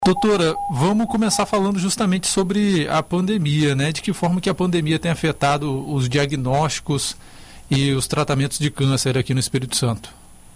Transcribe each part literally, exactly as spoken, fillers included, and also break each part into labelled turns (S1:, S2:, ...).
S1: Doutora, vamos começar falando justamente sobre a pandemia, né? De que forma que a pandemia tem afetado os diagnósticos e os tratamentos de câncer aqui no Espírito Santo.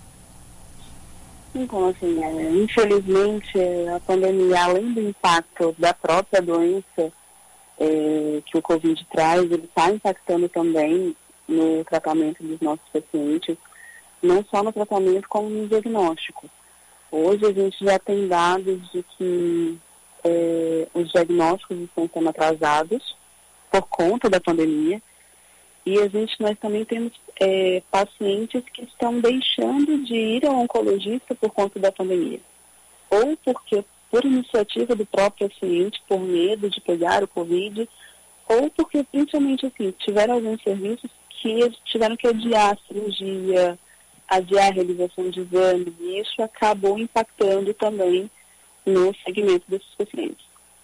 S2: Então, assim, é, infelizmente, a pandemia, além do impacto da própria doença é, que o Covid traz, ele está impactando também no tratamento dos nossos pacientes, não só no tratamento, como no diagnóstico. Hoje a gente já tem dados de que é, os diagnósticos estão sendo atrasados por conta da pandemia, e a gente, nós também temos é, pacientes que estão deixando de ir ao oncologista por conta da pandemia, ou porque por iniciativa do próprio paciente, por medo de pegar o Covid, ou porque principalmente assim, tiveram alguns serviços que eles tiveram que adiar a cirurgia, adiar a realização de exames, e isso acabou impactando também no segmento desses pacientes.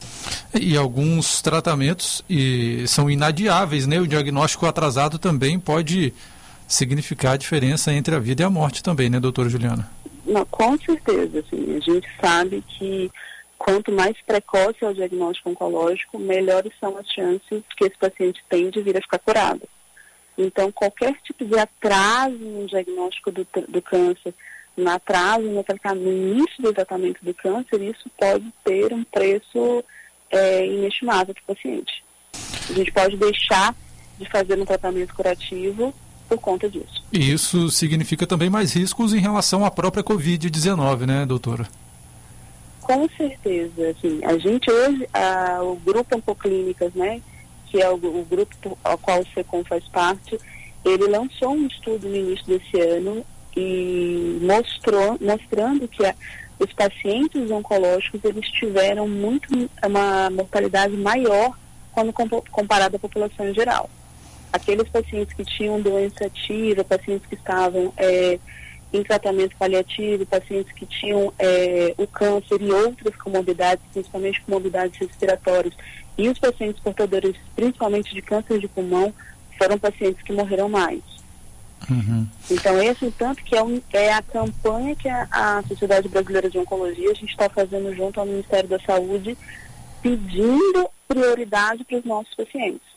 S1: E alguns tratamentos e são inadiáveis, né? O diagnóstico atrasado também pode significar a diferença entre a vida e a morte também, né, doutora Juliana?
S2: Não, com certeza, assim, a gente sabe que quanto mais precoce é o diagnóstico oncológico, melhores são as chances que esse paciente tem de vir a ficar curado. Então, qualquer tipo de atraso no diagnóstico do, do câncer, no atraso no, no início do tratamento do câncer, isso pode ter um preço é, inestimável para o paciente. A gente pode deixar de fazer um tratamento curativo por conta disso.
S1: E isso significa também mais riscos em relação à própria covid dezenove, né, doutora?
S2: Com certeza. Assim, a gente hoje, a, o grupo Oncoclínicas, né, que é o, o grupo ao qual o SECOM faz parte, ele lançou um estudo no início desse ano e mostrou, mostrando que a, os pacientes oncológicos, eles tiveram muito, uma mortalidade maior quando comparado à população em geral. Aqueles pacientes que tinham doença ativa, pacientes que estavam é, em tratamento paliativo, pacientes que tinham é, o câncer e outras comorbidades, principalmente comorbidades respiratórias, e os pacientes portadores, principalmente de câncer de pulmão, foram pacientes que morreram mais.
S1: Uhum.
S2: Então, esse tanto que é, um, é a campanha que a, a Sociedade Brasileira de Oncologia, a gente está fazendo junto ao Ministério da Saúde, pedindo prioridade para os nossos pacientes.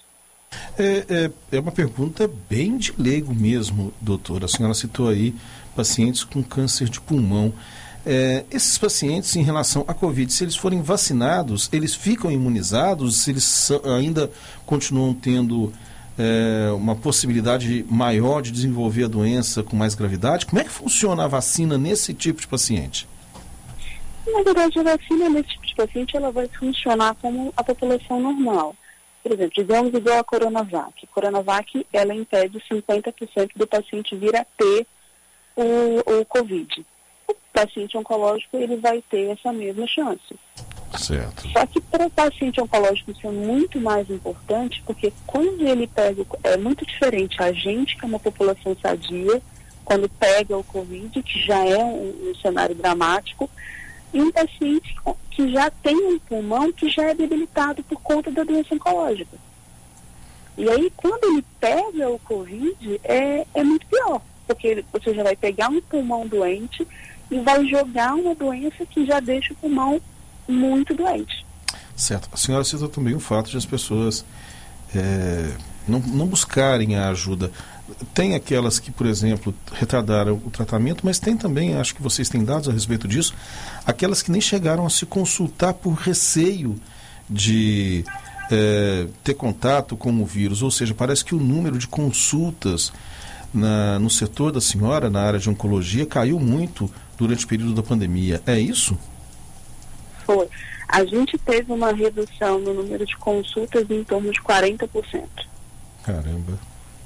S3: É, é, é uma pergunta bem de leigo mesmo, doutora. A senhora citou aí pacientes com câncer de pulmão. É, esses pacientes, em relação à Covid, se eles forem vacinados, eles ficam imunizados? Se eles ainda continuam tendo é, uma possibilidade maior de desenvolver a doença com mais gravidade? Como é que funciona a vacina nesse tipo de paciente?
S2: Na verdade, a vacina nesse tipo de paciente, ela vai funcionar como a população normal. Por exemplo, digamos igual a Coronavac. A Coronavac, ela impede cinquenta por cento do paciente vir a ter o, o Covid. O paciente oncológico, ele vai ter essa mesma chance.
S3: Certo.
S2: Só que para o paciente oncológico isso é muito mais importante, porque quando ele pega, é muito diferente a gente, que é uma população sadia, quando pega o Covid, que já é um, um cenário dramático, e um paciente que já tem um pulmão que já é debilitado por conta da doença oncológica. E aí, quando ele pega o Covid, é, é muito pior, porque ele, você já vai pegar um pulmão doente e vai jogar uma doença que já deixa o pulmão muito doente.
S3: Certo. A senhora citou também o fato de as pessoas é, não, não buscarem a ajuda. Tem aquelas que, por exemplo, retardaram o tratamento, mas tem também, acho que vocês têm dados a respeito disso, aquelas que nem chegaram a se consultar por receio de é, ter contato com o vírus. Ou seja, parece que o número de consultas na, no setor da senhora, na área de oncologia, caiu muito durante o período da pandemia. É isso?
S2: Foi. A gente teve uma redução no número de consultas em torno de quarenta por cento.
S3: Caramba.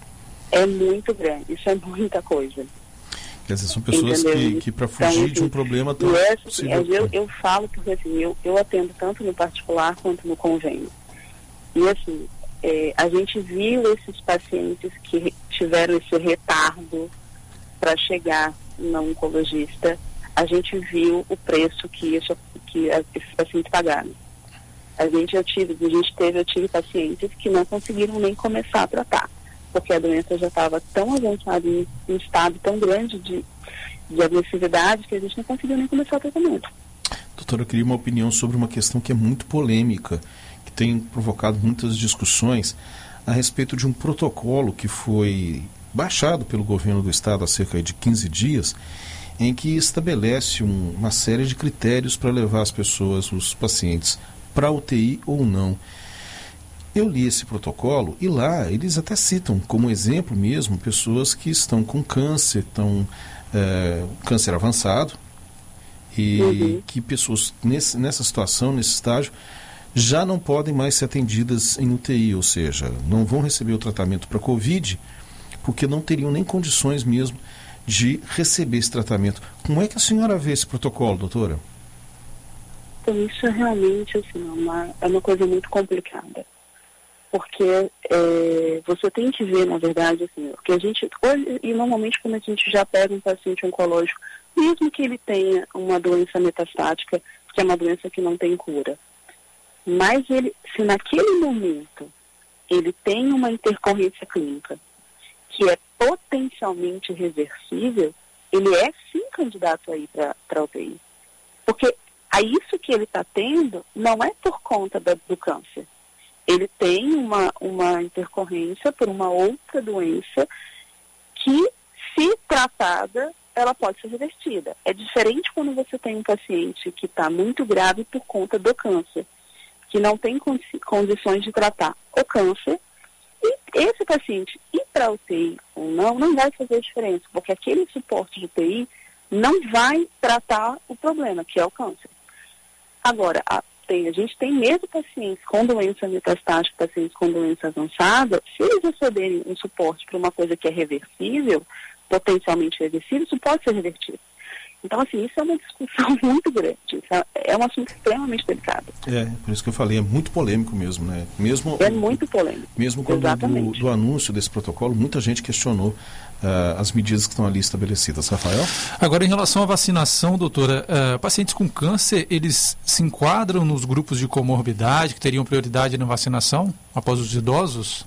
S2: É muito grande, isso é muita coisa.
S3: Quer dizer, são pessoas Entendeu? que, que para fugir então, de um problema tão
S2: é,
S3: possível.
S2: Eu, eu falo porque assim, eu, eu atendo tanto no particular quanto no convênio. E assim, é, a gente viu esses pacientes que tiveram esse retardo para chegar no oncologista, a gente viu o preço que, isso, que esses pacientes pagaram. A gente, eu tive, a gente teve, eu tive pacientes que não conseguiram nem começar a tratar, porque a doença já estava tão avançada, em um estado tão grande de, de agressividade, que a gente não conseguiu nem começar o tratamento.
S3: Doutora, eu queria uma opinião sobre uma questão que é muito polêmica, que tem provocado muitas discussões a respeito de um protocolo que foi baixado pelo governo do estado há cerca de quinze dias, em que estabelece um, uma série de critérios para levar as pessoas, os pacientes, para a U T I ou não. Eu li esse protocolo e lá eles até citam como exemplo mesmo pessoas que estão com câncer, estão, é, câncer avançado, e uhum. que pessoas nesse, nessa situação, nesse estágio, já não podem mais ser atendidas em U T I, ou seja, não vão receber o tratamento para Covid, porque não teriam nem condições mesmo de receber esse tratamento. Como é que a senhora vê esse protocolo, doutora?
S2: Então, isso é realmente assim, uma, é uma coisa muito complicada. Porque é, você tem que ver, na verdade, assim, porque a gente, hoje, e normalmente quando a gente já pega um paciente oncológico, mesmo que ele tenha uma doença metastática, que é uma doença que não tem cura, mas ele, se naquele momento ele tem uma intercorrência clínica que é potencialmente reversível, ele é sim candidato aí para a U T I. Porque a isso que ele está tendo não é por conta da, do câncer. Ele tem uma, uma intercorrência por uma outra doença que, se tratada, ela pode ser revertida. É diferente quando você tem um paciente que está muito grave por conta do câncer, que não tem condi- condições de tratar o câncer, e esse paciente ir para a U T I ou não, não vai fazer diferença, porque aquele suporte de U T I não vai tratar o problema, que é o câncer. Agora, a Tem, a gente tem mesmo pacientes com doença metastática, pacientes com doença avançada, se eles receberem um suporte para uma coisa que é reversível, potencialmente reversível, isso pode ser revertido. Então, assim, isso é uma discussão muito grande, isso é um assunto extremamente delicado.
S3: É, por isso que eu falei, é muito polêmico mesmo, né? Mesmo,
S2: é muito polêmico.
S3: Mesmo quando do, do anúncio desse protocolo, muita gente questionou uh, as medidas que estão ali estabelecidas. Rafael?
S1: Agora, em relação à vacinação, doutora, uh, pacientes com câncer, eles se enquadram nos grupos de comorbidade que teriam prioridade na vacinação após os idosos?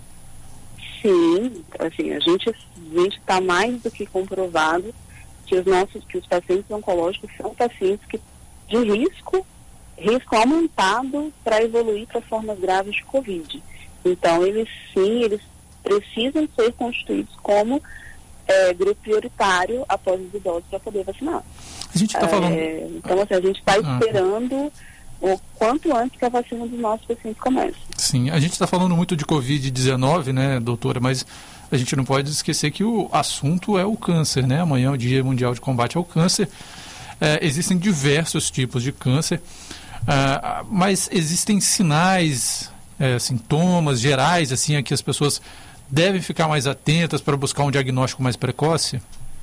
S2: Sim, assim, a gente a gente está mais do que comprovado que os nossos, que os pacientes oncológicos são pacientes que, de risco, risco aumentado para evoluir para formas graves de Covid. Então, eles sim, eles precisam ser constituídos como é, grupo prioritário após os idosos para poder vacinar.
S1: A gente está falando...
S2: É, então, assim, a gente está esperando o quanto antes que a vacina dos nossos pacientes comece.
S1: Sim, a gente está falando muito de covid dezenove, né, doutora, mas a gente não pode esquecer que o assunto é o câncer, né? Amanhã é o Dia Mundial de Combate ao Câncer. É, existem diversos tipos de câncer, é, mas existem sinais, é, sintomas gerais, assim, a que as pessoas devem ficar mais atentas para buscar um diagnóstico mais precoce?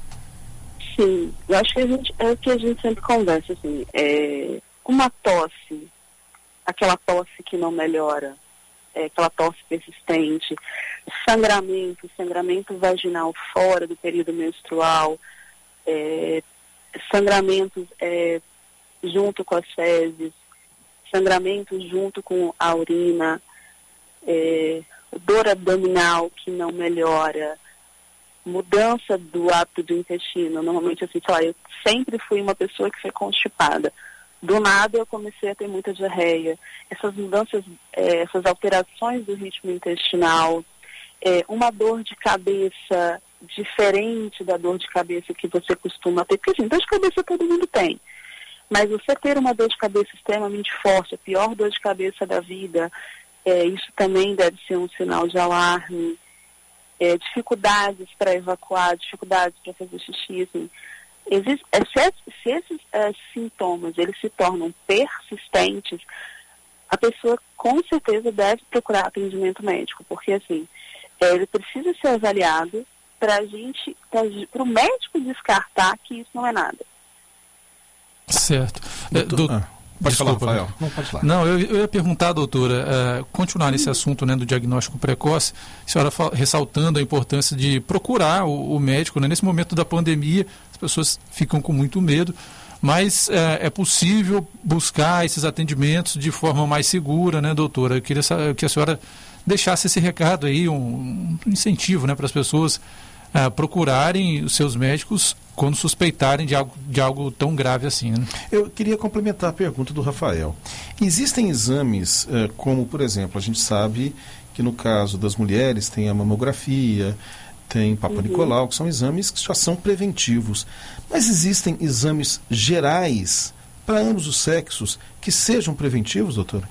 S2: Sim, eu acho que a gente, é o que a gente sempre conversa, assim, é, uma tosse, aquela tosse que não melhora, é, aquela tosse persistente, sangramento, sangramento vaginal fora do período menstrual, é, sangramentos é, junto com as fezes, sangramentos junto com a urina, é, dor abdominal que não melhora, mudança do hábito do intestino. Normalmente, assim, sei lá, eu sempre fui uma pessoa que foi constipada. Do nada eu comecei a ter muita diarreia. Essas mudanças, é, essas alterações do ritmo intestinal, é, uma dor de cabeça diferente da dor de cabeça que você costuma ter. Porque, assim, dor de cabeça todo mundo tem. Mas você ter uma dor de cabeça extremamente forte, a pior dor de cabeça da vida, é, isso também deve ser um sinal de alarme. É, dificuldades para evacuar, dificuldades para fazer xixi, assim. Existe, se, se esses uh, sintomas eles se tornam persistentes, a pessoa com certeza deve procurar atendimento médico, porque assim, é, ele precisa ser avaliado para a gente, para o médico descartar que isso não é nada.
S1: Certo. É, do...
S3: ah, pode Desculpa, falar, Rafael. Não, pode falar.
S1: Não, eu, eu ia perguntar, doutora, uh, continuar nesse assunto, né, do diagnóstico precoce, a senhora ressaltando a importância de procurar o, o médico, né, nesse momento da pandemia. Pessoas ficam com muito medo, mas é, é possível buscar esses atendimentos de forma mais segura, né, doutora? Eu queria que a senhora deixasse esse recado aí, um, um incentivo, né, para as pessoas é, procurarem os seus médicos quando suspeitarem de algo, de algo tão grave assim, né?
S3: Eu queria complementar a pergunta do Rafael. Existem exames, eh, como, por exemplo, a gente sabe que no caso das mulheres tem a mamografia, tem Papa uhum. Nicolau, que são exames que já são preventivos. Mas existem exames gerais para ambos os sexos que sejam preventivos, doutora?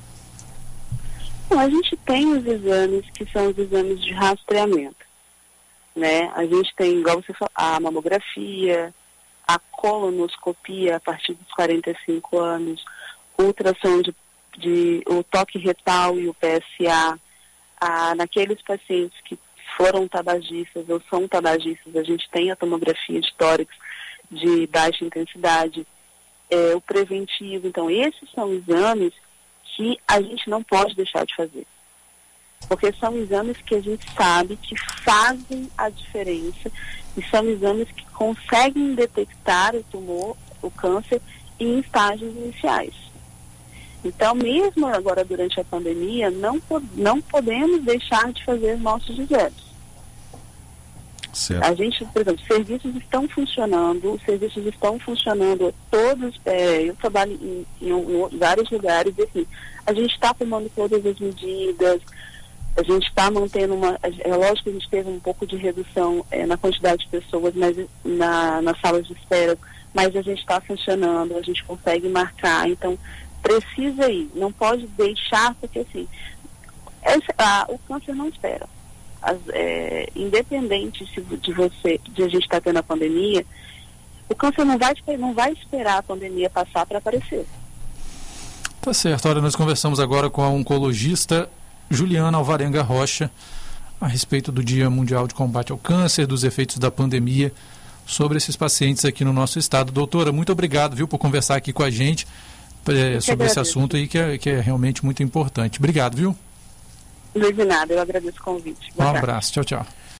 S2: Bom, a gente tem os exames que são os exames de rastreamento, né? A gente tem, igual você falou, a mamografia, a colonoscopia a partir dos quarenta e cinco anos, ultrassom de, de o toque retal e o P S A, a, naqueles pacientes que foram tabagistas ou são tabagistas, a gente tem a tomografia de tórax de baixa intensidade, é, o preventivo. Então, esses são exames que a gente não pode deixar de fazer, porque são exames que a gente sabe que fazem a diferença e são exames que conseguem detectar o tumor, o câncer, em estágios iniciais. Então, mesmo agora durante a pandemia, não, não podemos deixar de fazer nossos exames.
S3: Certo.
S2: A gente, por exemplo, serviços estão funcionando, os serviços estão funcionando todos, é, eu trabalho em, em, em vários lugares, e assim, a gente está tomando todas as medidas, a gente está mantendo uma, é lógico que a gente teve um pouco de redução é, na quantidade de pessoas mas, na, nas salas de espera, mas a gente está funcionando, a gente consegue marcar, então precisa ir, não pode deixar, porque assim, essa, a, o câncer não espera. As, é, independente se, de você, de a gente estar tendo a pandemia, o câncer não vai, não vai esperar a pandemia passar para aparecer.
S1: Tá certo. Olha, nós conversamos agora com a oncologista Juliana Alvarenga Rocha a respeito do Dia Mundial de Combate ao Câncer, dos efeitos da pandemia sobre esses pacientes aqui no nosso estado. Doutora, muito obrigado, viu, por conversar aqui com a gente é, sobre esse assunto aí que é, que é realmente muito importante. Obrigado, viu?
S2: Não é de nada, eu agradeço o convite. Boa
S1: um
S2: tarde.
S1: abraço, tchau, tchau.